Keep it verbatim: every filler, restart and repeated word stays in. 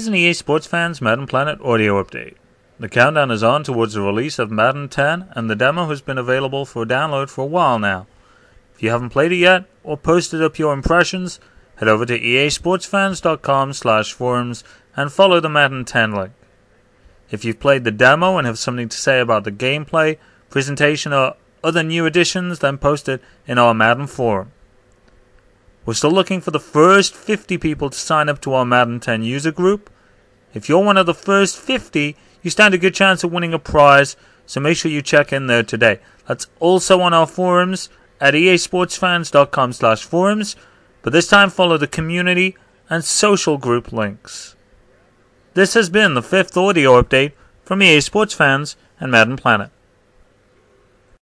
is an E A Sports Fans Madden Planet audio update. The countdown is on towards the release of Madden ten, and the demo has been available for download for a while now. If you haven't played it yet, or posted up your impressions, head over to e a sports fans dot com slash forums and follow the Madden ten link. If you've played the demo and have something to say about the gameplay, presentation, or other new additions, then post it in our Madden forum. We're still looking for the first fifty people to sign up to our Madden ten user group. If you're one of the first fifty, you stand a good chance of winning a prize, so make sure you check in there today. That's also on our forums at e a sports fans dot com slash forums, but this time follow the community and social group links. This has been the fifth audio update from E A Sports Fans and Madden Planet.